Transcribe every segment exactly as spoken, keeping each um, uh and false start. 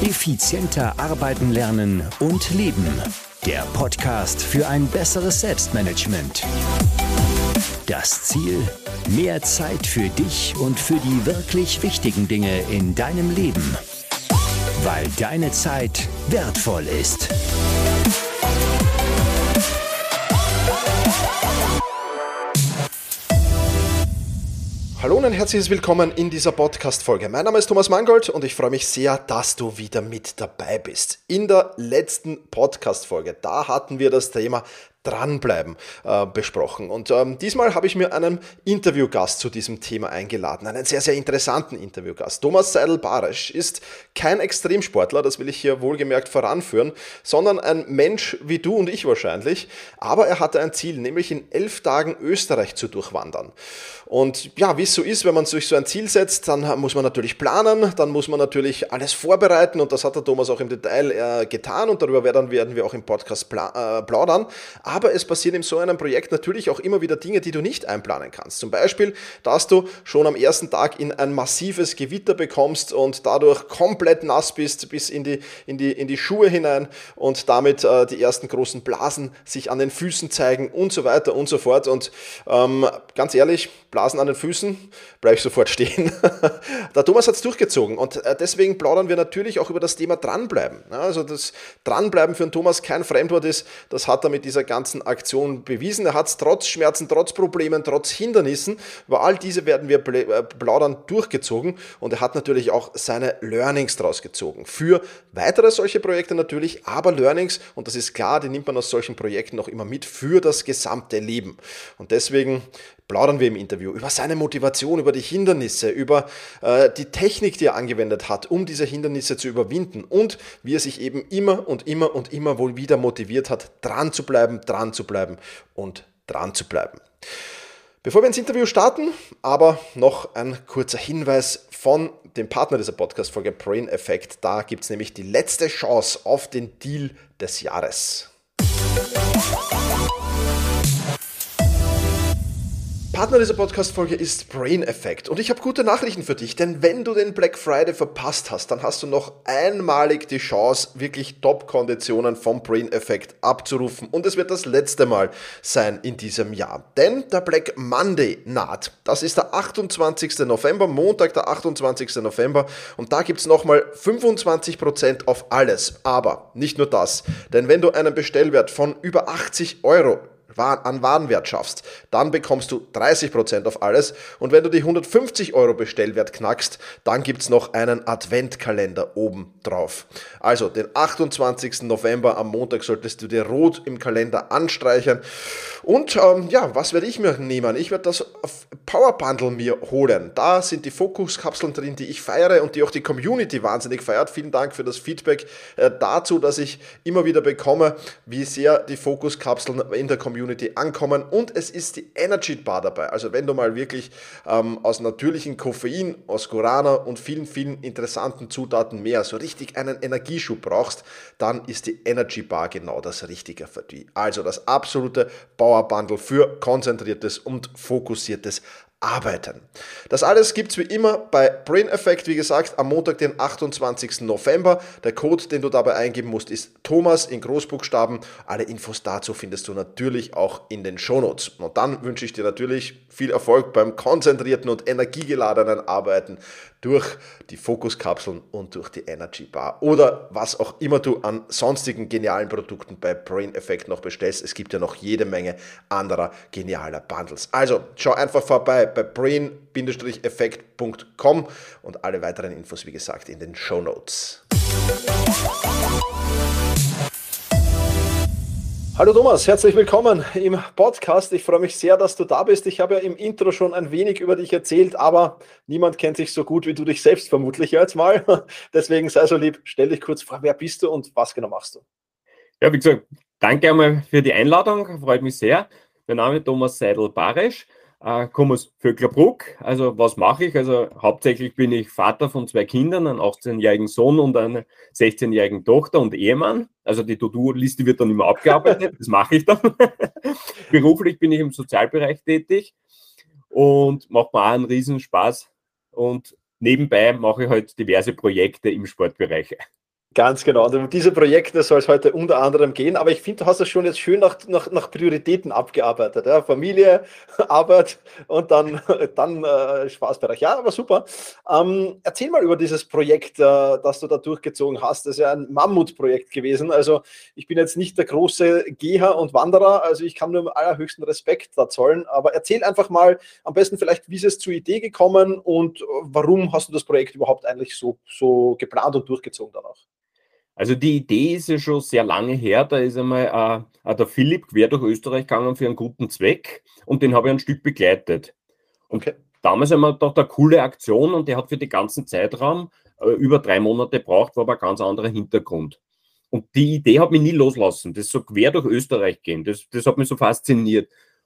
Effizienter arbeiten, lernen und leben. Der Podcast für ein besseres Selbstmanagement. Das Ziel: mehr Zeit für dich und für die wirklich wichtigen Dinge in deinem Leben. Weil deine Zeit wertvoll ist. Hallo und ein herzliches Willkommen in dieser Podcast-Folge. Mein Name ist Thomas Mangold und ich freue mich sehr, dass du wieder mit dabei bist. In der letzten Podcast-Folge, da hatten wir das Thema Dranbleiben äh, besprochen. Und ähm, diesmal habe ich mir einen Interviewgast zu diesem Thema eingeladen, einen sehr, sehr interessanten Interviewgast. Thomas Seidel-Baresch ist kein Extremsportler, das will ich hier wohlgemerkt voranführen, sondern ein Mensch wie du und ich wahrscheinlich, aber er hatte ein Ziel, nämlich in elf Tagen Österreich zu durchwandern. Und ja, wie es so ist, wenn man sich so ein Ziel setzt, dann muss man natürlich planen, dann muss man natürlich alles vorbereiten und das hat der Thomas auch im Detail äh, getan und darüber werden, werden wir auch im Podcast pla- äh, plaudern. Aber es passieren in so einem Projekt natürlich auch immer wieder Dinge, die du nicht einplanen kannst. Zum Beispiel, dass du schon am ersten Tag in ein massives Gewitter bekommst und dadurch komplett nass bist bis in die, in die, in die Schuhe hinein und damit äh, die ersten großen Blasen sich an den Füßen zeigen und so weiter und so fort. Und ähm, ganz ehrlich, Blasen an den Füßen, bleib ich sofort stehen. Der Thomas hat es durchgezogen und äh, deswegen plaudern wir natürlich auch über das Thema Dranbleiben. Ja, also das Dranbleiben für den Thomas kein Fremdwort ist, das hat er mit dieser ganzen Aktion bewiesen. Er hat es trotz Schmerzen, trotz Problemen, trotz Hindernissen, über all diese werden wir plaudern, durchgezogen und er hat natürlich auch seine Learnings draus gezogen. Für weitere solche Projekte natürlich, aber Learnings, und das ist klar, die nimmt man aus solchen Projekten noch immer mit für das gesamte Leben. Und deswegen plaudern wir im Interview über seine Motivation, über die Hindernisse, über äh, die Technik, die er angewendet hat, um diese Hindernisse zu überwinden und wie er sich eben immer und immer und immer wohl wieder motiviert hat, dran zu bleiben, dran zu bleiben und dran zu bleiben. Bevor wir ins Interview starten, aber noch ein kurzer Hinweis von dem Partner dieser Podcast-Folge, Brain Effect. Da gibt es nämlich die letzte Chance auf den Deal des Jahres. Partner dieser Podcast-Folge ist Brain Effect und ich habe gute Nachrichten für dich, denn wenn du den Black Friday verpasst hast, dann hast du noch einmalig die Chance, wirklich Top-Konditionen vom Brain Effect abzurufen und es wird das letzte Mal sein in diesem Jahr, denn der Black Monday naht. Das ist der achtundzwanzigsten November, Montag der achtundzwanzigsten November und da gibt es nochmal fünfundzwanzig Prozent auf alles, aber nicht nur das, denn wenn du einen Bestellwert von über achtzig Euro an Warenwert schaffst, dann bekommst du dreißig Prozent auf alles und wenn du die hundertfünfzig Euro Bestellwert knackst, dann gibt es noch einen Adventkalender oben drauf. Also den achtundzwanzigsten November am Montag solltest du dir rot im Kalender anstreichen und ähm, ja, was werde ich mir nehmen? Ich werde das Power Bundle mir holen. Da sind die Fokuskapseln drin, die ich feiere und die auch die Community wahnsinnig feiert. Vielen Dank für das Feedback äh, dazu, dass ich immer wieder bekomme, wie sehr die Fokuskapseln in der Community ankommen und es ist die Energy Bar dabei. Also wenn du mal wirklich ähm, aus natürlichem Koffein, aus Guarana und vielen, vielen interessanten Zutaten mehr so richtig einen Energieschub brauchst, dann ist die Energy Bar genau das Richtige für dich. Also das absolute Power Bundle für konzentriertes und fokussiertes Arbeiten. Das alles gibt es wie immer bei Brain Effect, wie gesagt, am Montag, den achtundzwanzigsten November. Der Code, den du dabei eingeben musst, ist Thomas in Großbuchstaben. Alle Infos dazu findest du natürlich auch in den Shownotes. Und dann wünsche ich dir natürlich viel Erfolg beim konzentrierten und energiegeladenen Arbeiten durch die Fokuskapseln und durch die Energy Bar oder was auch immer du an sonstigen genialen Produkten bei Brain Effect noch bestellst. Es gibt ja noch jede Menge anderer genialer Bundles. Also schau einfach vorbei bei brain effect punkt com und alle weiteren Infos, wie gesagt, in den Shownotes. Hallo Thomas, herzlich willkommen im Podcast. Ich freue mich sehr, dass du da bist. Ich habe ja im Intro schon ein wenig über dich erzählt, aber niemand kennt dich so gut wie du dich selbst vermutlich jetzt mal. Deswegen sei so lieb, stell dich kurz vor, wer bist du und was genau machst du? Ja, wie gesagt, danke einmal für die Einladung, freut mich sehr. Mein Name ist Thomas Seidel-Baresch, äh, komme aus Vöcklerbruck. Also was mache ich? Also hauptsächlich bin ich Vater von zwei Kindern, einen achtzehnjährigen Sohn und einer sechzehnjährigen Tochter und Ehemann. Also die To-Do-Liste wird dann immer abgearbeitet, das mache ich dann. Beruflich bin ich im Sozialbereich tätig und macht mir auch einen riesen Spaß. Und nebenbei mache ich halt diverse Projekte im Sportbereich. Ganz genau. Und um diese Projekte soll es heute unter anderem gehen. Aber ich finde, du hast das schon jetzt schön nach, nach, nach Prioritäten abgearbeitet. Ja? Familie, Arbeit und dann, dann äh, Spaßbereich. Ja, aber super. Ähm, erzähl mal über dieses Projekt, äh, das du da durchgezogen hast. Das ist ja ein Mammutprojekt gewesen. Also ich bin jetzt nicht der große Geher und Wanderer. Also ich kann nur im allerhöchsten Respekt da zollen. Aber erzähl einfach mal am besten vielleicht, wie ist es zur Idee gekommen und warum hast du das Projekt überhaupt eigentlich so, so geplant und durchgezogen danach? Also die Idee ist ja schon sehr lange her. Da ist einmal äh, der Philipp quer durch Österreich gegangen für einen guten Zweck und den habe ich ein Stück begleitet. Und Okay. damals haben wir gedacht, eine coole Aktion und der hat für den ganzen Zeitraum äh, über drei Monate gebraucht, war aber ein ganz anderer Hintergrund. Und die Idee hat mich nie loslassen, das so quer durch Österreich gehen, das, das hat mich so fasziniert.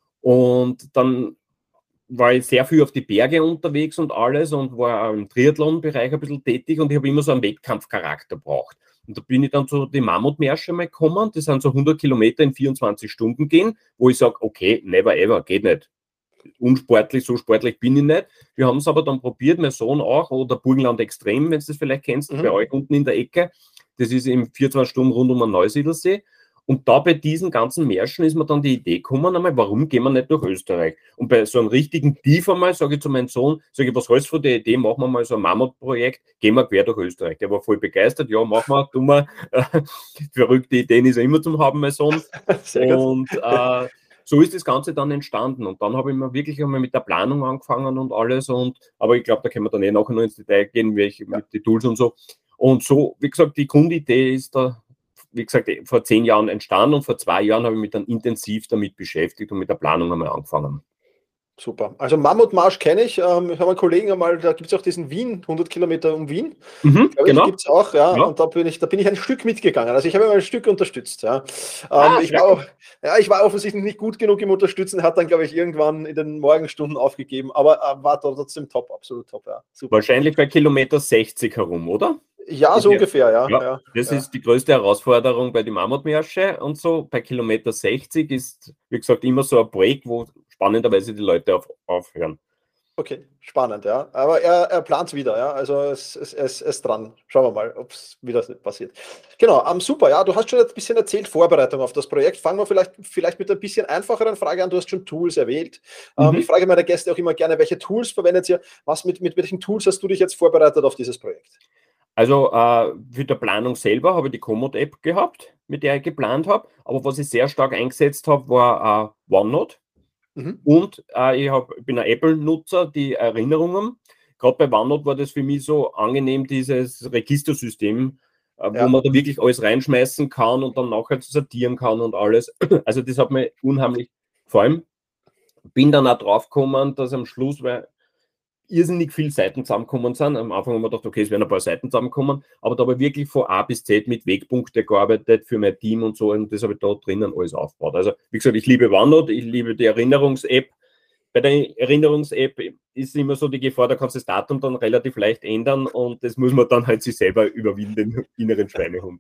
Und dann war ich sehr viel auf die Berge unterwegs und alles und war im Triathlon-Bereich ein bisschen tätig und ich habe immer so einen Wettkampfcharakter gebraucht. Und da bin ich dann zu den Mammutmärsche mal gekommen, das sind so hundert Kilometer in vierundzwanzig Stunden gehen, wo ich sage, okay, never ever, geht nicht. Unsportlich, so sportlich bin ich nicht. Wir haben es aber dann probiert, mein Sohn auch, oder Burgenland Extrem, wenn du das vielleicht kennst, mhm. bei euch unten in der Ecke. Das ist in vierundzwanzig Stunden rund um den Neusiedlersee. Und da bei diesen ganzen Märschen ist mir dann die Idee gekommen, einmal, warum gehen wir nicht durch Österreich? Und bei so einem richtigen Tief einmal, sage ich zu meinem Sohn, sage ich, was hältst du von der Idee, machen wir mal so ein Mammutprojekt, gehen wir quer durch Österreich. Der war voll begeistert, ja, machen wir, tun wir. Verrückte Ideen ist ja immer zum haben, mein Sohn. Sehr und äh, so ist das Ganze dann entstanden. Und dann habe ich mir wirklich einmal mit der Planung angefangen und alles. Und, aber ich glaube, da können wir dann eh nachher noch ins Detail gehen, welche, mit den Tools und so. Und so, wie gesagt, die Grundidee ist da, wie gesagt, vor zehn Jahren entstanden und vor zwei Jahren habe ich mich dann intensiv damit beschäftigt und mit der Planung einmal angefangen. Super. Also Mammutmarsch kenne ich. Ähm, ich habe einen Kollegen einmal, da gibt es auch diesen Wien, hundert Kilometer um Wien. Mhm, glaube genau. ich, gibt es auch, ja. Ja. Und da bin ich, da bin ich ein Stück mitgegangen. Also ich habe immer ein Stück unterstützt, ja. Ah, ähm, ich, war auch, ja ich war offensichtlich nicht gut genug im Unterstützen, hat dann, glaube ich, irgendwann in den Morgenstunden aufgegeben, aber äh, war trotzdem top, absolut top, ja. Super. Wahrscheinlich bei Kilometer sechzig herum, oder? Ja, so ungefähr, ja. Ja, ja das ja. ist die größte Herausforderung bei den Mammutmärsche und so. Bei Kilometer sechzig ist, wie gesagt, immer so ein Break, wo spannenderweise die Leute auf, aufhören. Okay, spannend, ja. Aber er, er plant wieder, ja. Also es, es, es ist dran. Schauen wir mal, ob es wieder passiert. Genau, um, super, ja. Du hast schon ein bisschen erzählt, Vorbereitung auf das Projekt. Fangen wir vielleicht, vielleicht mit einer bisschen einfacheren Frage an. Du hast schon Tools erwähnt. Mhm. Um, ich frage meine Gäste auch immer gerne, welche Tools verwendet ihr? Was mit, mit welchen Tools hast du dich jetzt vorbereitet auf dieses Projekt? Also äh, für die Planung selber habe ich die Komoot-App gehabt, mit der ich geplant habe. Aber was ich sehr stark eingesetzt habe, war äh, OneNote. Mhm. Und äh, ich, hab, ich bin ein Apple-Nutzer, die Erinnerungen. Gerade bei OneNote war das für mich so angenehm, dieses Registersystem, äh, wo ja. man da wirklich alles reinschmeißen kann und dann nachher sortieren kann und alles. Also das hat mir unheimlich gefallen. Bin dann auch drauf gekommen, dass am Schluss, weil irrsinnig viele Seiten zusammengekommen sind. Am Anfang haben wir gedacht, okay, es werden ein paar Seiten zusammenkommen, aber da habe ich wirklich von A bis Z mit Wegpunkte gearbeitet für mein Team und so und das habe ich da drinnen alles aufgebaut. Also wie gesagt, ich liebe OneNote, ich liebe die Erinnerungs-App. Bei der Erinnerungs-App ist immer so die Gefahr, da kannst du das Datum dann relativ leicht ändern und das muss man dann halt sich selber überwinden, den inneren Schweinehund.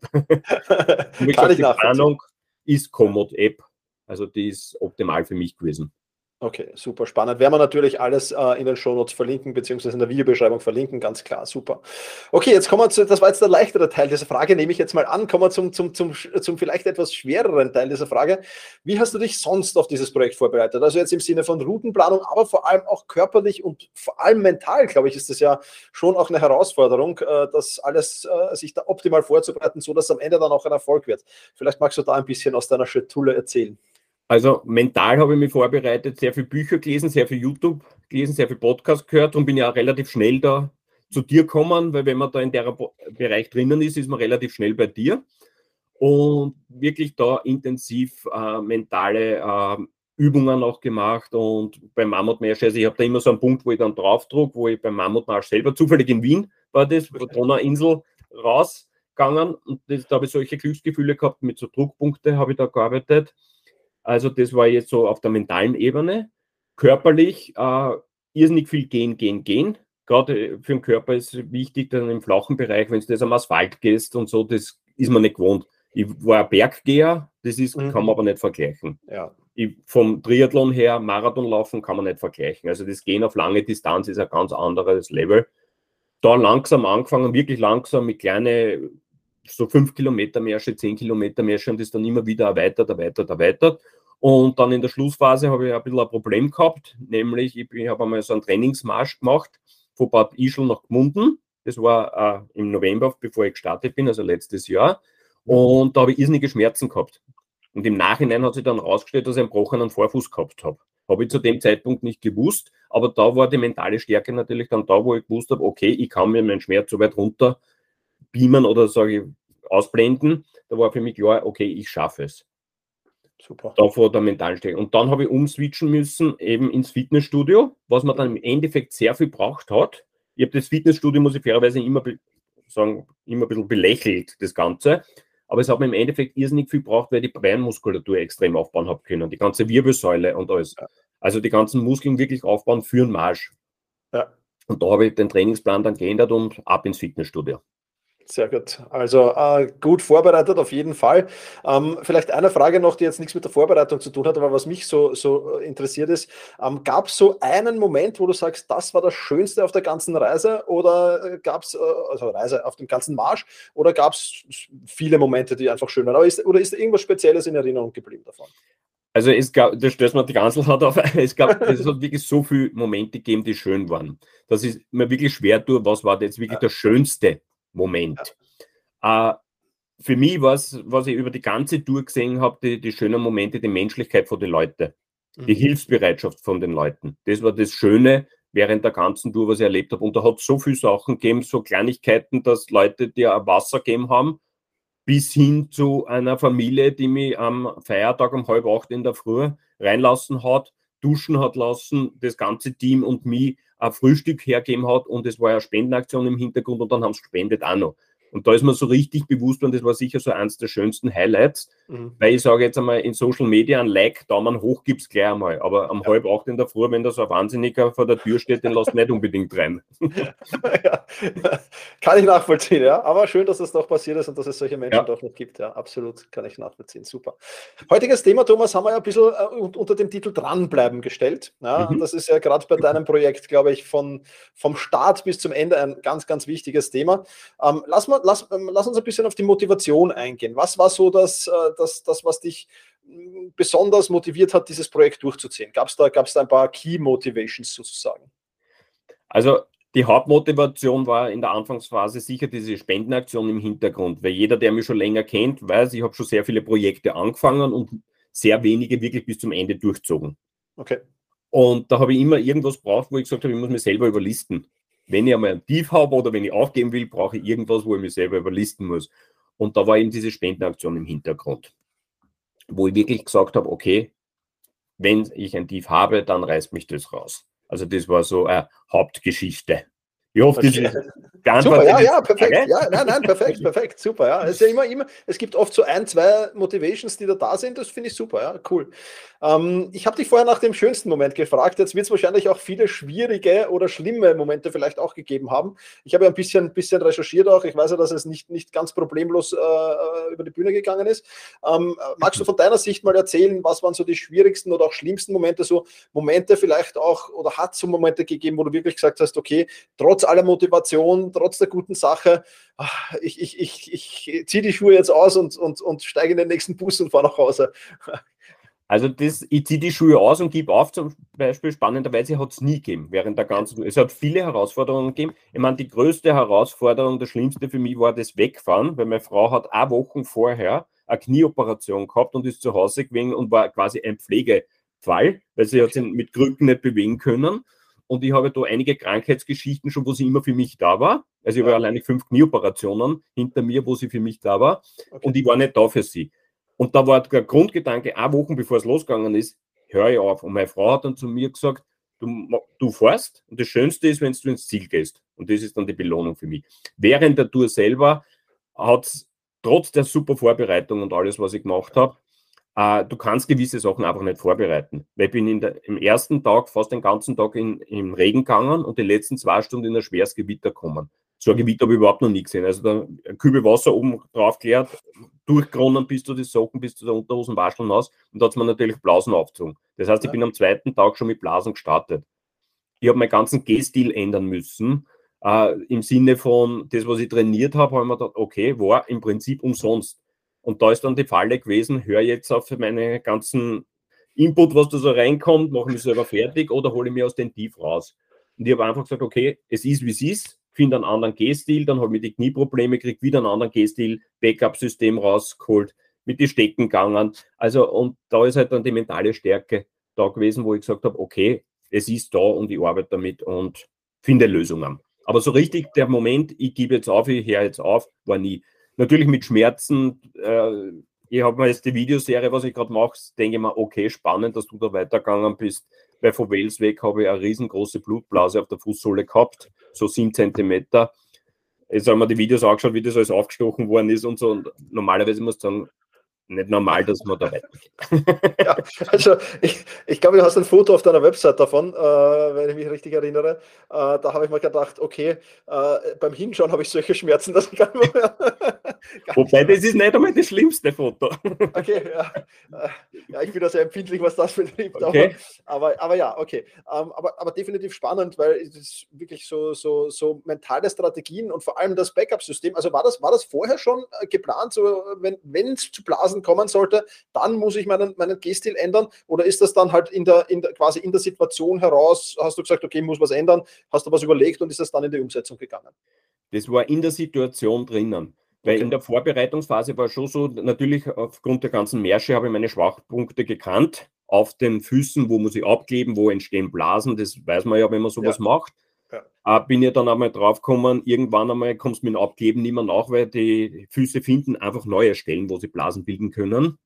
Wie gesagt, die Planung ist Komoot-App, also die ist optimal für mich gewesen. Okay, super spannend. Werden wir natürlich alles äh, in den Shownotes verlinken, beziehungsweise in der Videobeschreibung verlinken, ganz klar, super. Okay, jetzt kommen wir zu, das war jetzt der leichtere Teil dieser Frage, nehme ich jetzt mal an, kommen wir zum, zum, zum, zum vielleicht etwas schwereren Teil dieser Frage. Wie hast du dich sonst auf dieses Projekt vorbereitet? Also jetzt im Sinne von Routenplanung, aber vor allem auch körperlich und vor allem mental, glaube ich, ist das ja schon auch eine Herausforderung, äh, das alles äh, sich da optimal vorzubereiten, so dass am Ende dann auch ein Erfolg wird. Vielleicht magst du da ein bisschen aus deiner Schatulle erzählen. Also mental habe ich mich vorbereitet, sehr viele Bücher gelesen, sehr viel YouTube gelesen, sehr viel Podcast gehört und bin ja relativ schnell da zu dir gekommen, weil wenn man da in der Bereich drinnen ist, ist man relativ schnell bei dir und wirklich da intensiv äh, mentale äh, Übungen auch gemacht und beim Mammutmarsch, also ich habe da immer so einen Punkt, wo ich dann draufdrucke, wo ich beim Mammutmarsch selber, zufällig in Wien war das, von der Donauinsel rausgegangen und das, da habe ich solche Glücksgefühle gehabt, mit so Druckpunkte habe ich da gearbeitet. Also das war jetzt so auf der mentalen Ebene. Körperlich äh, irrsinnig viel gehen, gehen, gehen. Gerade für den Körper ist wichtig, dann im flachen Bereich, wenn du das am Asphalt gehst und so, das ist man nicht gewohnt. Ich war ein Berggeher, das ist, mhm. kann man aber nicht vergleichen. Ja. Ich, vom Triathlon her, Marathonlaufen kann man nicht vergleichen. Also das Gehen auf lange Distanz ist ein ganz anderes Level. Da langsam angefangen, wirklich langsam mit kleinen so fünf Kilometer Märsche, zehn Kilometer Märsche und ist dann immer wieder erweitert, erweitert, erweitert. Und dann in der Schlussphase habe ich ein bisschen ein Problem gehabt, nämlich ich, ich habe einmal so einen Trainingsmarsch gemacht von Bad Ischl nach Gmunden. Das war äh, im November, bevor ich gestartet bin, also letztes Jahr. Und da habe ich irrsinnige Schmerzen gehabt. Und im Nachhinein hat sich dann herausgestellt, dass ich einen gebrochenen Vorfuß gehabt habe. Habe ich zu dem Zeitpunkt nicht gewusst, aber da war die mentale Stärke natürlich dann da, wo ich gewusst habe, okay, ich kann mir meinen Schmerz so weit runter beamen oder sage ich ausblenden. Da war für mich klar, okay, ich schaffe es. Super. Da vor der mentalen Stärke. Und dann habe ich umswitchen müssen, eben ins Fitnessstudio, was man dann im Endeffekt sehr viel braucht hat. Ich habe das Fitnessstudio, muss ich fairerweise immer sagen, immer ein bisschen belächelt, das Ganze. Aber es hat mir im Endeffekt irrsinnig viel gebraucht, weil ich die Beinmuskulatur extrem aufbauen habe können. Die ganze Wirbelsäule und alles. Ja. Also die ganzen Muskeln wirklich aufbauen für einen Marsch. Ja. Und da habe ich den Trainingsplan dann geändert und ab ins Fitnessstudio. Sehr gut. Also äh, gut vorbereitet auf jeden Fall. Ähm, vielleicht eine Frage noch, die jetzt nichts mit der Vorbereitung zu tun hat, aber was mich so, so interessiert ist. Ähm, gab es so einen Moment, wo du sagst, das war das Schönste auf der ganzen Reise oder gab es, äh, also Reise auf dem ganzen Marsch, oder gab es viele Momente, die einfach schön waren? Aber ist, oder ist irgendwas Spezielles in Erinnerung geblieben davon? Also es gab, das stößt man die ganze hat auf, es gab, es hat wirklich so viele Momente gegeben, die schön waren. Das ist mir wirklich schwer tue, was war jetzt wirklich ja. der schönste Moment. Ja. Äh, für mich war es, was ich über die ganze Tour gesehen habe, die, die schönen Momente, die Menschlichkeit von den Leuten, mhm. die Hilfsbereitschaft von den Leuten. Das war das Schöne während der ganzen Tour, was ich erlebt habe. Und da hat es so viele Sachen gegeben, so Kleinigkeiten, dass Leute dir ein Wasser gegeben haben, bis hin zu einer Familie, die mich am Feiertag um halb acht in der Früh reinlassen hat, duschen hat lassen, das ganze Team und mich ein Frühstück hergeben hat, und es war ja eine Spendenaktion im Hintergrund und dann haben sie gespendet auch noch. Und da ist mir so richtig bewusst, und das war sicher so eins der schönsten Highlights, mhm. weil ich sage jetzt einmal, in Social Media ein Like, Daumen hoch gibt es gleich einmal, aber am ja. halb acht in der Früh, wenn da so ein Wahnsinniger vor der Tür steht, den lasst nicht unbedingt rein. Ja, kann ich nachvollziehen, ja, aber schön, dass das noch passiert ist und dass es solche Menschen ja. doch noch gibt, ja, absolut, kann ich nachvollziehen, super. Heutiges Thema, Thomas, haben wir ja ein bisschen äh, unter dem Titel Dranbleiben gestellt, ja, mhm. und das ist ja gerade bei deinem Projekt, glaube ich, von, vom Start bis zum Ende ein ganz, ganz wichtiges Thema. Ähm, lass mal Lass, lass uns ein bisschen auf die Motivation eingehen. Was war so das, das, das was dich besonders motiviert hat, dieses Projekt durchzuziehen? Gab es da, gab's da ein paar Key Motivations sozusagen? Also die Hauptmotivation war in der Anfangsphase sicher diese Spendenaktion im Hintergrund, weil jeder, der mich schon länger kennt, weiß, ich habe schon sehr viele Projekte angefangen und sehr wenige wirklich bis zum Ende durchzogen. Okay. Und da habe ich immer irgendwas braucht, wo ich gesagt habe, ich muss mich selber überlisten. Wenn ich einmal ein Tief habe oder wenn ich aufgeben will, brauche ich irgendwas, wo ich mich selber überlisten muss. Und da war eben diese Spendenaktion im Hintergrund, wo ich wirklich gesagt habe, okay, wenn ich ein Tief habe, dann reißt mich das raus. Also das war so eine Hauptgeschichte. Ich hoffe, okay. das ist ganz super, ja, ja, perfekt. Ja, nein, nein, perfekt, perfekt, super. Ja. Es ist ja immer, immer, es gibt oft so ein, zwei Motivations, die da da sind. Das finde ich super, ja, cool. Ähm, ich habe dich vorher nach dem schönsten Moment gefragt. Jetzt wird es wahrscheinlich auch viele schwierige oder schlimme Momente vielleicht auch gegeben haben. Ich habe ja ein bisschen, bisschen recherchiert auch. Ich weiß ja, dass es nicht, nicht ganz problemlos äh, über die Bühne gegangen ist. Ähm, magst du von deiner Sicht mal erzählen, was waren so die schwierigsten oder auch schlimmsten Momente, so Momente vielleicht auch, oder hat es so Momente gegeben, wo du wirklich gesagt hast, okay, trotz aller Motivation, trotz der guten Sache, ich, ich, ich, ich ziehe die Schuhe jetzt aus und, und, und steige in den nächsten Bus und fahre nach Hause. Also das, ich ziehe die Schuhe aus und gebe auf, zum Beispiel spannenderweise hat es nie gegeben während der ganzen Tour. Es hat viele Herausforderungen gegeben. Ich meine, die größte Herausforderung, das Schlimmste für mich war das Wegfahren, weil meine Frau hat auch Wochen vorher eine Knieoperation gehabt und ist zu Hause gewesen und war quasi ein Pflegefall, weil sie hat sich mit Krücken nicht bewegen können. Und ich habe da einige Krankheitsgeschichten schon, wo sie immer für mich da war. Also ich habe ja. alleine fünf Knieoperationen hinter mir, wo sie für mich da war. Okay. Und ich war nicht da für sie. Und da war der Grundgedanke, eine Woche bevor es losgegangen ist, höre ich auf. Und meine Frau hat dann zu mir gesagt, du, du fährst und das Schönste ist, wenn du ins Ziel gehst. Und das ist dann die Belohnung für mich. Während der Tour selber hat es trotz der super Vorbereitung und alles, was ich gemacht habe, Uh, du kannst gewisse Sachen einfach nicht vorbereiten. Weil ich bin in der, im ersten Tag fast den ganzen Tag in, im Regen gegangen und die letzten zwei Stunden in ein schweres Gewitter gekommen. So ein Gewitter habe ich überhaupt noch nie gesehen. Also da ein Kübel Wasser oben drauf geleert, durchgeronnen bis zu die Socken, bis zu der Unterhosen wascheln aus und da hat es mir natürlich Blasen aufgezogen. Das heißt, ich bin am zweiten Tag schon mit Blasen gestartet. Ich habe meinen ganzen Gehstil ändern müssen, Äh, Im Sinne von, das, was ich trainiert habe, habe ich mir gedacht, okay, war im Prinzip umsonst. Und da ist dann die Falle gewesen, höre jetzt auf meine ganzen Input, was da so reinkommt, mache mich selber fertig oder hole ich mir aus dem Tief raus. Und ich habe einfach gesagt, okay, es ist, wie es ist, finde einen anderen Gehstil, dann habe ich die Knieprobleme, kriege wieder einen anderen Gehstil, Backup-System rausgeholt, mit die Stecken gegangen. Also, und da ist halt dann die mentale Stärke da gewesen, wo ich gesagt habe, okay, es ist da und ich arbeite damit und finde Lösungen. Aber so richtig der Moment, ich gebe jetzt auf, ich höre jetzt auf, war nie. Natürlich mit Schmerzen. Äh, ich habe mir jetzt die Videoserie, was ich gerade mache, denke ich mir, okay, spannend, dass du da weitergegangen bist. Weil von Wales weg habe ich eine riesengroße Blutblase auf der Fußsohle gehabt, so sieben Zentimeter. Jetzt haben wir die Videos angeschaut, wie das alles aufgestochen worden ist und so. Und normalerweise muss ich sagen, nicht normal, dass man da weitergeht. Ja, also ich, ich glaube, du hast ein Foto auf deiner Website davon, äh, wenn ich mich richtig erinnere. Äh, da habe ich mir gedacht, okay, äh, beim Hinschauen habe ich solche Schmerzen, dass ich gar nicht mehr... Wobei, das ist nicht einmal das schlimmste Foto. Okay, ja. Ja, ich bin da sehr empfindlich, was das betrifft. Okay. Aber, aber, aber ja, okay. Ähm, aber, aber definitiv spannend, weil es ist wirklich so, so, so mentale Strategien und vor allem das Backup-System. Also war das, war das vorher schon geplant, so wenn es zu Blasen kommen sollte, dann muss ich meinen, meinen Gehstil ändern? Oder ist das dann halt in der, in der, quasi in der Situation heraus, hast du gesagt, okay, muss was ändern, hast du was überlegt und ist das dann in die Umsetzung gegangen? Das war in der Situation drinnen. Weil okay. In der Vorbereitungsphase war schon so, natürlich aufgrund der ganzen Märsche habe ich meine Schwachpunkte gekannt. Auf den Füßen, wo muss ich abkleben, wo entstehen Blasen, das weiß man ja, wenn man sowas ja. macht. Ja. Bin ich dann einmal drauf gekommen, irgendwann einmal kommst du mit dem Abkleben nicht mehr nach, weil die Füße finden einfach neue Stellen, wo sie Blasen bilden können.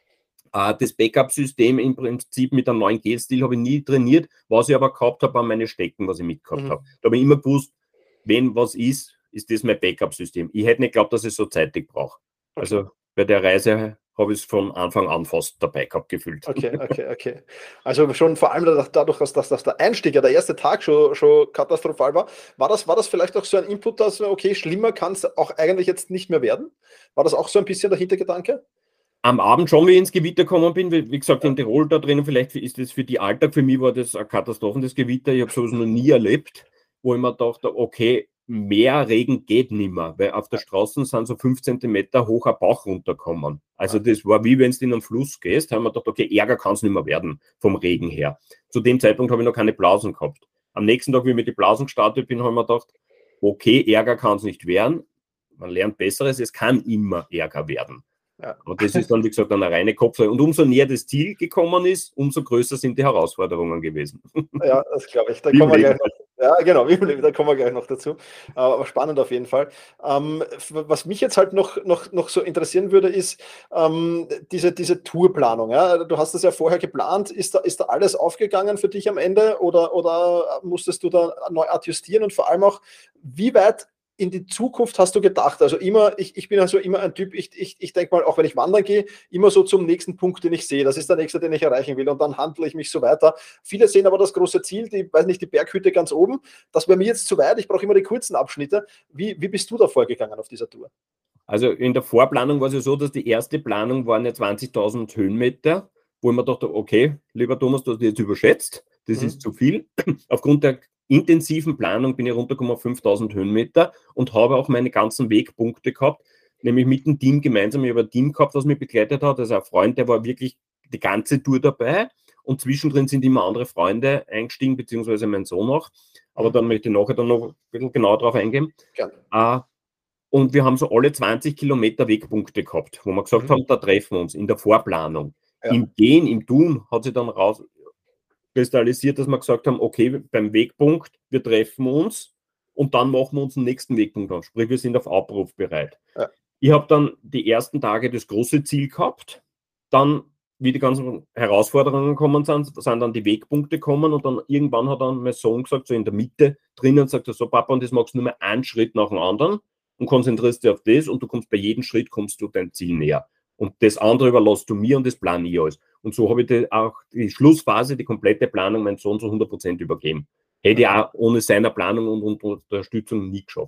Das Backup-System im Prinzip mit einem neuen Gelstil habe ich nie trainiert, was ich aber gehabt habe, an meine Stecken, was ich mitgehabt mhm. habe. Da habe ich immer gewusst, wenn was ist, ist das mein Backup-System. Ich hätte nicht geglaubt, dass ich so zeitig brauche. Okay. Also bei der Reise habe ich es von Anfang an fast dabei gehabt gefühlt. Okay, okay, okay. Also schon vor allem dadurch, dass, dass, dass der Einstieg, ja der erste Tag schon, schon katastrophal war, war das, war das vielleicht auch so ein Input, dass, okay, schlimmer kann es auch eigentlich jetzt nicht mehr werden? War das auch so ein bisschen der Hintergedanke? Am Abend schon, wie ich ins Gewitter gekommen bin, wie, wie gesagt, ja. in Tirol da drinnen, vielleicht ist das für die Alltag, für mich war das eine Katastrophe, das Gewitter, ich habe sowas noch nie erlebt, wo ich mir dachte, okay, mehr Regen geht nicht mehr, weil auf der Straße sind so fünf Zentimeter hoch ein Bach runtergekommen. Also das war wie wenn du in einen Fluss gehst, haben wir gedacht, okay, Ärger kann es nicht mehr werden vom Regen her. Zu dem Zeitpunkt habe ich noch keine Blasen gehabt. Am nächsten Tag, wie ich mit den Blasen gestartet bin, habe ich mir gedacht, okay, Ärger kann es nicht werden. Man lernt Besseres, es kann immer Ärger werden. Ja. Und das ist dann, wie gesagt, eine reine Kopfsache. Und umso näher das Ziel gekommen ist, umso größer sind die Herausforderungen gewesen. Ja, das glaube ich. Da kommen wir gleich noch, ja, genau, da kommen wir gleich noch dazu. Aber spannend auf jeden Fall. Ähm, was mich jetzt halt noch, noch, noch so interessieren würde, ist ähm, diese, diese Tourplanung. Ja? Du hast das ja vorher geplant. Ist da, ist da alles aufgegangen für dich am Ende oder, oder musstest du da neu adjustieren? Und vor allem auch, wie weit in die Zukunft hast du gedacht? Also immer, ich, ich bin also immer ein Typ, ich, ich, ich denke mal, auch wenn ich wandern gehe, immer so zum nächsten Punkt, den ich sehe. Das ist der nächste, den ich erreichen will und dann handle ich mich so weiter. Viele sehen aber das große Ziel, die, weiß nicht, die Berghütte ganz oben. Das wäre mir jetzt zu weit, ich brauche immer die kurzen Abschnitte. Wie, wie bist du da vorgegangen auf dieser Tour? Also in der Vorplanung war es ja so, dass die erste Planung waren ja zwanzigtausend Höhenmeter, wo ich mir dachte, okay, lieber Thomas, du hast dich jetzt überschätzt, das mhm. ist zu viel. Aufgrund der intensiven Planung bin ich runtergekommen auf fünftausend Höhenmeter und habe auch meine ganzen Wegpunkte gehabt, nämlich mit dem Team gemeinsam. Ich habe ein Team gehabt, was mich begleitet hat, also ein Freund, der war wirklich die ganze Tour dabei und zwischendrin sind immer andere Freunde eingestiegen, beziehungsweise mein Sohn auch, aber dann möchte ich nachher dann noch ein bisschen genauer drauf eingehen. Ja. Uh, und wir haben so alle zwanzig Kilometer Wegpunkte gehabt, wo wir gesagt mhm. haben, da treffen wir uns in der Vorplanung. Ja. Im Gehen, im Tun hat sich dann raus kristallisiert, dass wir gesagt haben, okay, beim Wegpunkt, wir treffen uns und dann machen wir uns den nächsten Wegpunkt an. Sprich, wir sind auf Abruf bereit. Ja. Ich habe dann die ersten Tage das große Ziel gehabt, dann, wie die ganzen Herausforderungen gekommen sind, sind dann die Wegpunkte gekommen und dann irgendwann hat dann mein Sohn gesagt, so in der Mitte drinnen, sagt er so, Papa, und das machst du nur mehr einen Schritt nach dem anderen und konzentrierst dich auf das und du kommst bei jedem Schritt, kommst du dein Ziel näher. Und das andere überlässt du mir und das plane ich alles. Und so habe ich die, auch die Schlussphase, die komplette Planung, meinen Sohn zu hundert Prozent übergeben. Hätte ich auch ohne seine Planung und, und Unterstützung nie geschafft.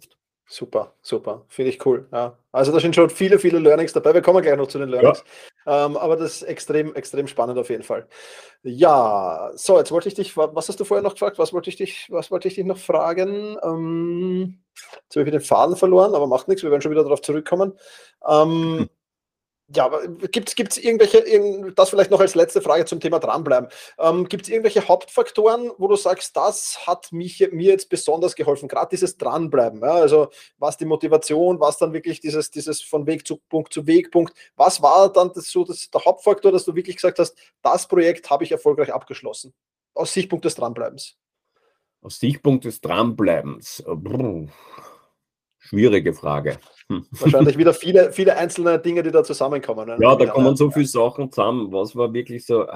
Super, super. Finde ich cool. Ja. Also da sind schon viele, viele Learnings dabei. Wir kommen gleich noch zu den Learnings. Ja. Ähm, aber das ist extrem, extrem spannend auf jeden Fall. Ja, so, jetzt wollte ich dich, was hast du vorher noch gefragt? Was wollte ich dich, was wollte ich dich noch fragen? Ähm, jetzt habe ich den Faden verloren, aber macht nichts, wir werden schon wieder darauf zurückkommen. Ähm, Ja, aber gibt es irgendwelche, irgend, das vielleicht noch als letzte Frage zum Thema dranbleiben. Ähm, gibt es irgendwelche Hauptfaktoren, wo du sagst, das hat mich, mir jetzt besonders geholfen, gerade dieses Dranbleiben, ja? Also was die Motivation, was dann wirklich dieses, dieses von Weg zu Punkt zu Wegpunkt, was war dann das, so das, der Hauptfaktor, dass du wirklich gesagt hast, das Projekt habe ich erfolgreich abgeschlossen, aus Sichtpunkt des Dranbleibens? Aus Sichtpunkt des Dranbleibens. Brr. Schwierige Frage. Hm. Wahrscheinlich wieder viele, viele einzelne Dinge, die da zusammenkommen. Ne? Ja, da kommen so viele Sachen zusammen. Was war wirklich so,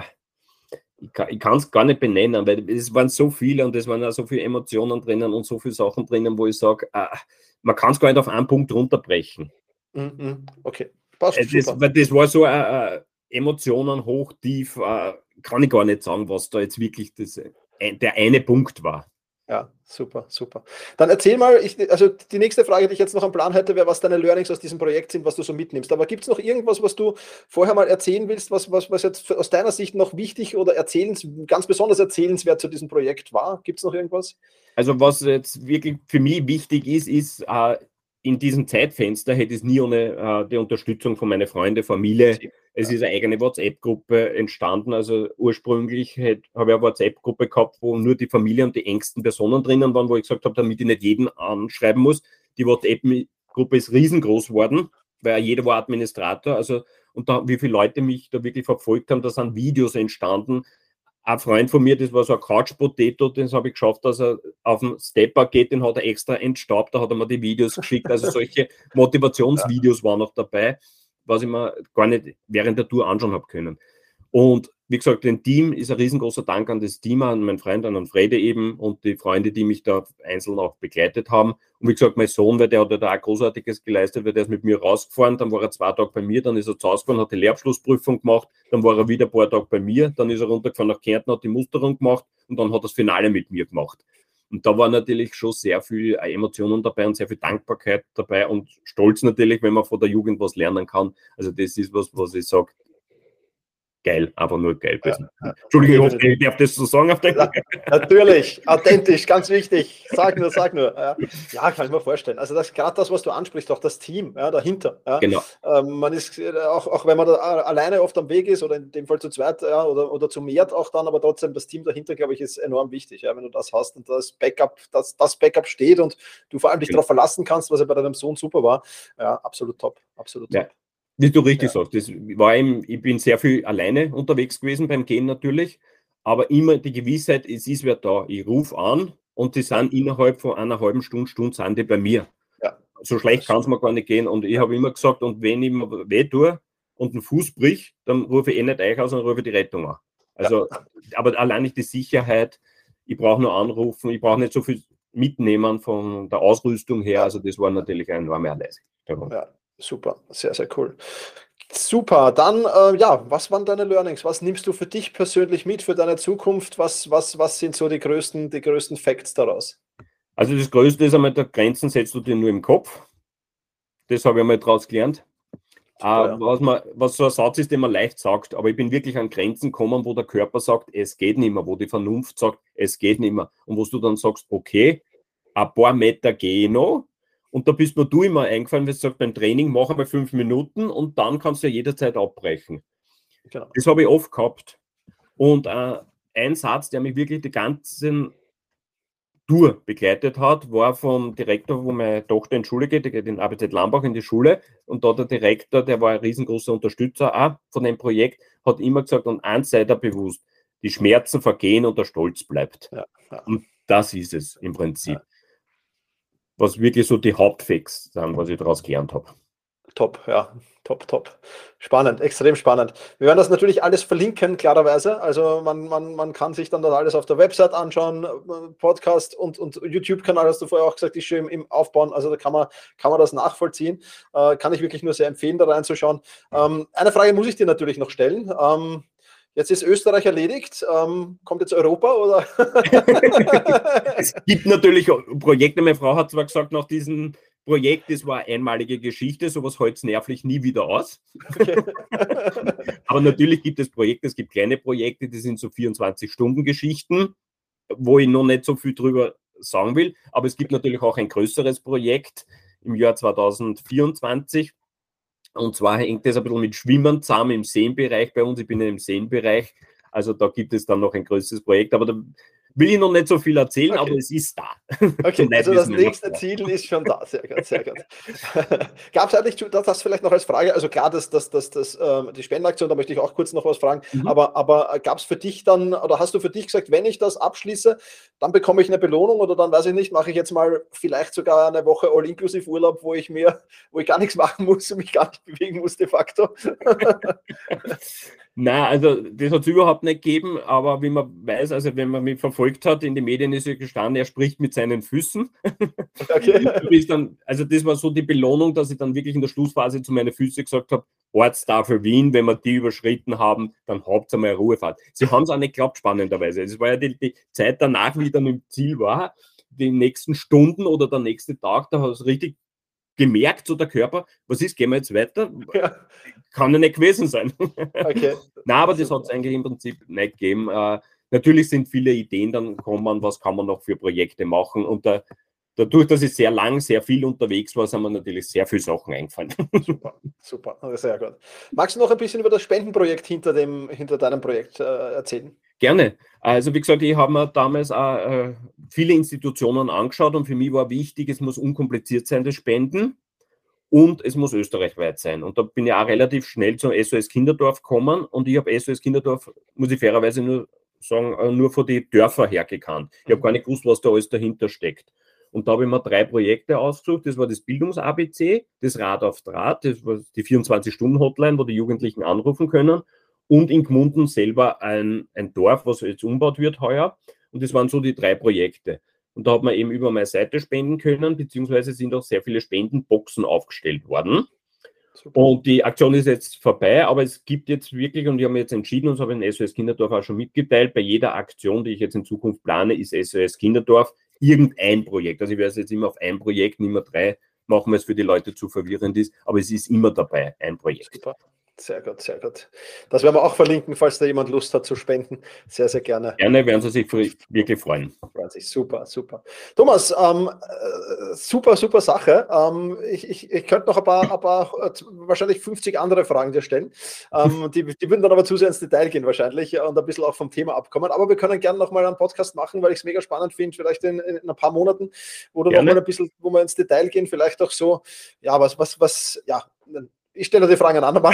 ich kann es gar nicht benennen, weil es waren so viele und es waren auch so viele Emotionen drinnen und so viele Sachen drinnen, wo ich sage, äh, man kann es gar nicht auf einen Punkt runterbrechen. Mhm, okay, passt, das, super. Weil das war so äh, äh, Emotionen hoch, tief, äh, kann ich gar nicht sagen, was da jetzt wirklich das, äh, der eine Punkt war. Ja, super, super. Dann erzähl mal, ich, also die nächste Frage, die ich jetzt noch am Plan hätte, wäre, was deine Learnings aus diesem Projekt sind, was du so mitnimmst. Aber gibt es noch irgendwas, was du vorher mal erzählen willst, was, was, was jetzt aus deiner Sicht noch wichtig oder erzählens, ganz besonders erzählenswert zu diesem Projekt war? Gibt es noch irgendwas? Also was jetzt wirklich für mich wichtig ist, ist, äh, in diesem Zeitfenster hätte es nie ohne äh, die Unterstützung von meinen Freunden, Familie. Es ist eine eigene WhatsApp-Gruppe entstanden. Also ursprünglich habe ich eine WhatsApp-Gruppe gehabt, wo nur die Familie und die engsten Personen drinnen waren, wo ich gesagt habe, damit ich nicht jeden anschreiben muss. Die WhatsApp-Gruppe ist riesengroß geworden, weil jeder war Administrator. Also, und da, wie viele Leute mich da wirklich verfolgt haben, da sind Videos entstanden. Ein Freund von mir, das war so ein Couch-Potato, das habe ich geschafft, dass er auf den Stepper geht, den hat er extra entstaubt, da hat er mir die Videos geschickt, also solche Motivationsvideos waren noch dabei, was ich mir gar nicht während der Tour anschauen habe können. Und wie gesagt, dem Team ist ein riesengroßer Dank an das Team, an meinen Freund, an den Frede eben und die Freunde, die mich da einzeln auch begleitet haben. Und wie gesagt, mein Sohn, weil der hat ja da auch Großartiges geleistet, weil der ist mit mir rausgefahren, dann war er zwei Tage bei mir, dann ist er zu Hause gefahren, hat die Lehrabschlussprüfung gemacht, dann war er wieder ein paar Tage bei mir, dann ist er runtergefahren nach Kärnten, hat die Musterung gemacht und dann hat er das Finale mit mir gemacht. Und da war natürlich schon sehr viel Emotionen dabei und sehr viel Dankbarkeit dabei und Stolz natürlich, wenn man von der Jugend was lernen kann. Also das ist was, was ich sage, geil, aber nur geil. Ja, ja. Entschuldigung, ich hoffe, ich darf das so sagen auf den ja, natürlich, authentisch, ganz wichtig. Sag nur, sag nur. Ja, ja, kann ich mir vorstellen. Also das gerade das, was du ansprichst, auch das Team ja, dahinter. Ja. Genau. Ähm, man ist auch, auch wenn man da alleine oft am Weg ist oder in dem Fall zu zweit ja, oder, oder zu mehr auch dann, aber trotzdem das Team dahinter, glaube ich, ist enorm wichtig. Ja, wenn du das hast und das Backup, das, das Backup steht und du vor allem dich genau. darauf verlassen kannst, was ja bei deinem Sohn super war. Ja, absolut top, absolut ja. top. Wie du richtig ja. sagst, das war eben, ich bin sehr viel alleine unterwegs gewesen beim Gehen natürlich, aber immer die Gewissheit, es ist wer da. Ich rufe an und die sind innerhalb von einer halben Stunde, Stunde sind die bei mir. Ja. So schlecht kann es mir gar nicht gehen. Und ich ja. habe immer gesagt, und wenn ich mir weh tue und einen Fuß brich, dann rufe ich eh nicht euch aus, sondern rufe die Rettung an. Also, ja. aber allein nicht die Sicherheit, ich brauche nur anrufen, ich brauche nicht so viel mitnehmen von der Ausrüstung her. Also das war natürlich eine enorme Erleichterung. Ja. Super, sehr, sehr cool. Super, dann, äh, ja, was waren deine Learnings? Was nimmst du für dich persönlich mit, für deine Zukunft? Was, was, was sind so die größten, die größten Facts daraus? Also das Größte ist einmal, der Grenzen setzt du dir nur im Kopf. Das habe ich einmal daraus gelernt. Super, äh, ja. was, man, was so ein Satz ist, den man leicht sagt, aber ich bin wirklich an Grenzen gekommen, wo der Körper sagt, es geht nicht mehr, wo die Vernunft sagt, es geht nicht mehr. Und wo du dann sagst, okay, ein paar Meter gehe ich noch. Und da bist mir du immer eingefallen, wenn du sagst, beim Training machen wir fünf Minuten und dann kannst du ja jederzeit abbrechen. Genau. Das habe ich oft gehabt. Und äh, ein Satz, der mich wirklich die ganze Tour begleitet hat, war vom Direktor, wo meine Tochter in die Schule geht, die geht in A B Z Lambach in die Schule. Und da der Direktor, der war ein riesengroßer Unterstützer auch von dem Projekt, hat immer gesagt, und eins sei da bewusst, die Schmerzen vergehen und der Stolz bleibt. Ja, ja. Und das ist es im Prinzip. Ja. Was wirklich so die Hauptfacts sind, was ich daraus gelernt habe. Top, ja, top, top. Spannend, extrem spannend. Wir werden das natürlich alles verlinken, klarerweise. Also man, man, man kann sich dann das alles auf der Website anschauen, Podcast und, und YouTube-Kanal, hast du vorher auch gesagt, ist schon im, im Aufbauen. Also da kann man, kann man das nachvollziehen. Äh, kann ich wirklich nur sehr empfehlen, da reinzuschauen. Ähm, eine Frage muss ich dir natürlich noch stellen. Ähm, Jetzt ist Österreich erledigt. Ähm, kommt jetzt Europa oder? Es gibt natürlich Projekte. Meine Frau hat zwar gesagt, nach diesem Projekt, das war eine einmalige Geschichte, sowas hält es nervlich nie wieder aus. Okay. Aber natürlich gibt es Projekte, es gibt kleine Projekte, die sind so vierundzwanzig-Stunden-Geschichten, wo ich noch nicht so viel drüber sagen will. Aber es gibt natürlich auch ein größeres Projekt im Jahr zweitausendvierundzwanzig. Und zwar hängt das ein bisschen mit Schwimmen zusammen im Seenbereich bei uns. Ich bin ja im Seenbereich. Also da gibt es dann noch ein größeres Projekt. Aber da will ich noch nicht so viel erzählen, okay. aber es ist da. Okay, also das nächste Ziel ist schon da. Sehr gut, sehr gut. Gab es eigentlich, das vielleicht noch als Frage, also klar, das, das, das, das, äh, die Spendenaktion, da möchte ich auch kurz noch was fragen, mhm. aber, aber gab es für dich dann, oder hast du für dich gesagt, wenn ich das abschließe, dann bekomme ich eine Belohnung oder dann, weiß ich nicht, mache ich jetzt mal vielleicht sogar eine Woche All-Inklusiv-Urlaub, wo ich mir, wo ich gar nichts machen muss und mich gar nicht bewegen muss de facto? Nein, also das hat es überhaupt nicht gegeben, aber wie man weiß, also wenn man mich verfolgt hat, in den Medien ist ja gestanden, er spricht mit seinen Füßen. Okay. Du bist dann, also das war so die Belohnung, dass ich dann wirklich in der Schlussphase zu meinen Füßen gesagt habe, Ortstafel Wien, wenn wir die überschritten haben, dann habt ihr mal eine Ruhefahrt. Sie haben es auch nicht geglaubt, spannenderweise. Es war ja die, die Zeit danach, wie ich dann im Ziel war, die nächsten Stunden oder der nächste Tag, da hat es richtig gemerkt, so der Körper, was ist, gehen wir jetzt weiter? Ja. Kann ja nicht gewesen sein. Okay. Nein, aber das hat es eigentlich im Prinzip nicht gegeben. Äh, natürlich sind viele Ideen dann gekommen, was kann man noch für Projekte machen und da, dadurch, dass ich sehr lang, sehr viel unterwegs war, sind mir natürlich sehr viele Sachen eingefallen. Super, super, sehr gut. Magst du noch ein bisschen über das Spendenprojekt hinter, dem, hinter deinem Projekt äh, erzählen? Gerne. Also wie gesagt, ich habe mir damals auch äh, viele Institutionen angeschaut und für mich war wichtig, es muss unkompliziert sein, das Spenden und es muss österreichweit sein. Und da bin ich auch relativ schnell zum S O S Kinderdorf gekommen und ich habe S O S Kinderdorf, muss ich fairerweise nur sagen, nur von den Dörfern her gekannt. Ich habe gar nicht gewusst, was da alles dahinter steckt. Und da habe ich mir drei Projekte ausgesucht. Das war das Bildungs-A B C, das Rad auf Draht, das war die vierundzwanzig-Stunden-Hotline, wo die Jugendlichen anrufen können. Und in Gmunden selber ein, ein Dorf, was jetzt umgebaut wird heuer. Und das waren so die drei Projekte. Und da hat man eben über meine Seite spenden können, beziehungsweise sind auch sehr viele Spendenboxen aufgestellt worden. Super. Und die Aktion ist jetzt vorbei, aber es gibt jetzt wirklich, und ich habe mir jetzt entschieden, und das habe ich in S O S Kinderdorf auch schon mitgeteilt, bei jeder Aktion, die ich jetzt in Zukunft plane, ist S O S Kinderdorf irgendein Projekt. Also ich werde es jetzt immer auf ein Projekt, nicht mehr drei machen, weil es für die Leute zu verwirrend ist, aber es ist immer dabei, ein Projekt. Super. Sehr gut, sehr gut. Das werden wir auch verlinken, falls da jemand Lust hat zu spenden. Sehr, sehr gerne. Gerne, werden Sie sich wirklich freuen. Freuen sich. Super, super. Thomas, ähm, super, super Sache. Ähm, ich, ich, ich könnte noch ein paar, ein paar, wahrscheinlich fünfzig andere Fragen dir stellen. Ähm, die, die würden dann aber zu sehr ins Detail gehen wahrscheinlich und ein bisschen auch vom Thema abkommen. Aber wir können gerne noch mal einen Podcast machen, weil ich es mega spannend finde, vielleicht in, in ein paar Monaten, wo du noch mal ein bisschen, wo wir ins Detail gehen, vielleicht auch so, ja, was, was, was, ja, ich stelle die Fragen ein andermal.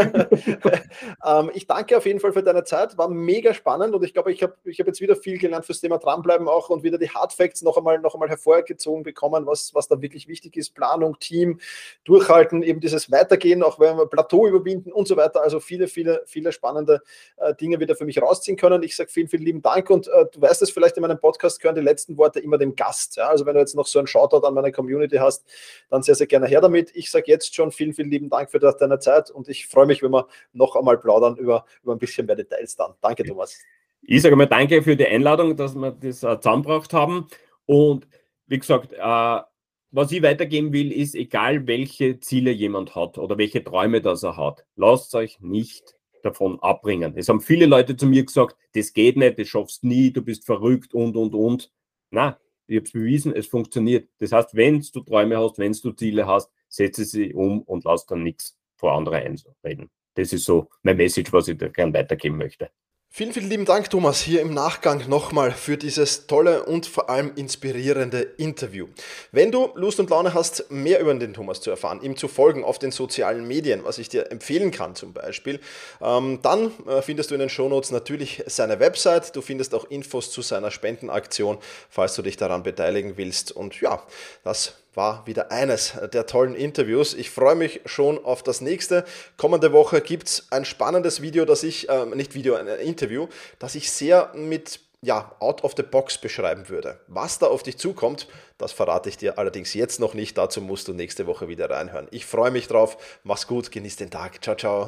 ähm, ich danke auf jeden Fall für deine Zeit, war mega spannend und ich glaube, ich habe ich hab jetzt wieder viel gelernt fürs Thema Dranbleiben auch und wieder die Hard Facts noch einmal, noch einmal hervorgezogen bekommen, was, was da wirklich wichtig ist, Planung, Team, Durchhalten, eben dieses Weitergehen, auch wenn wir Plateau überwinden und so weiter, also viele, viele, viele spannende äh, Dinge wieder für mich rausziehen können. Ich sage vielen, vielen lieben Dank und äh, du weißt es vielleicht, in meinem Podcast gehören die letzten Worte immer dem Gast. Ja? Also wenn du jetzt noch so einen Shoutout an meine Community hast, dann sehr, sehr gerne her damit. Ich sage jetzt schon vielen, vielen lieben Dank für deine Zeit und ich freue mich, wenn wir noch einmal plaudern über, über ein bisschen mehr Details dann. Danke, Thomas. Ich sage mal danke für die Einladung, dass wir das äh, zusammengebracht haben und wie gesagt, äh, was ich weitergeben will, ist, egal welche Ziele jemand hat oder welche Träume das er hat, lasst euch nicht davon abbringen. Es haben viele Leute zu mir gesagt, das geht nicht, das schaffst nie, du bist verrückt und, und, und. Nein, ich habe es bewiesen, es funktioniert. Das heißt, wenn du Träume hast, wenn du Ziele hast, setze sie um und lass dann nichts vor andere einreden. Das ist so mein Message, was ich da gerne weitergeben möchte. Vielen, vielen lieben Dank, Thomas, hier im Nachgang nochmal für dieses tolle und vor allem inspirierende Interview. Wenn du Lust und Laune hast, mehr über den Thomas zu erfahren, ihm zu folgen auf den sozialen Medien, was ich dir empfehlen kann zum Beispiel, ähm, dann äh, findest du in den Shownotes natürlich seine Website, du findest auch Infos zu seiner Spendenaktion, falls du dich daran beteiligen willst. Und ja, das war wieder eines der tollen Interviews. Ich freue mich schon auf das nächste. Kommende Woche gibt es ein spannendes Video, das ich, äh, nicht Video, ein Interview, das ich sehr mit, ja, out of the box beschreiben würde. Was da auf dich zukommt, das verrate ich dir allerdings jetzt noch nicht. Dazu musst du nächste Woche wieder reinhören. Ich freue mich drauf. Mach's gut, genieß den Tag. Ciao, ciao.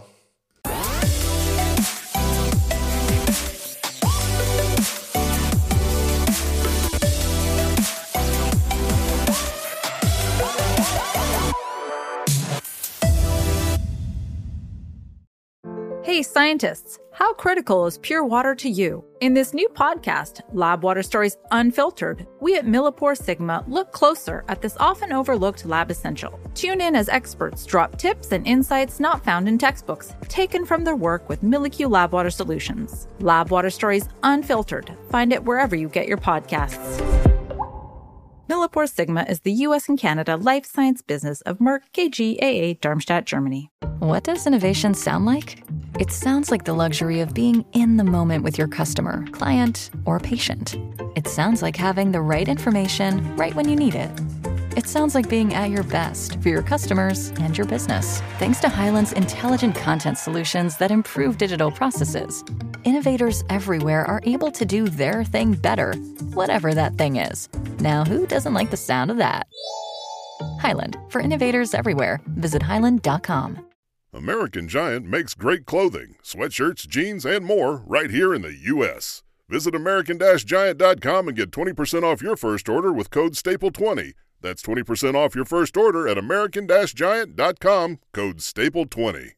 Hey, scientists, how critical is pure water to you? In this new podcast, Lab Water Stories Unfiltered, we at Millipore Sigma look closer at this often overlooked lab essential. Tune in as experts drop tips and insights not found in textbooks, taken from their work with MilliQ Lab Water Solutions. Lab Water Stories Unfiltered. Find it wherever you get your podcasts. Millipore Sigma is the U S and Canada life science business of Merck K G A A Darmstadt, Germany. What does innovation sound like? It sounds like the luxury of being in the moment with your customer, client, or patient. It sounds like having the right information right when you need it. It sounds like being at your best for your customers and your business. Thanks to Hyland's intelligent content solutions that improve digital processes, innovators everywhere are able to do their thing better, whatever that thing is. Now, who doesn't like the sound of that? Hyland, for innovators everywhere. Visit hyland dot com. American Giant makes great clothing, sweatshirts, jeans, and more right here in the U S Visit American Giant dot com and get twenty percent off your first order with code staple twenty. That's twenty percent off your first order at American Giant dot com, code staple twenty.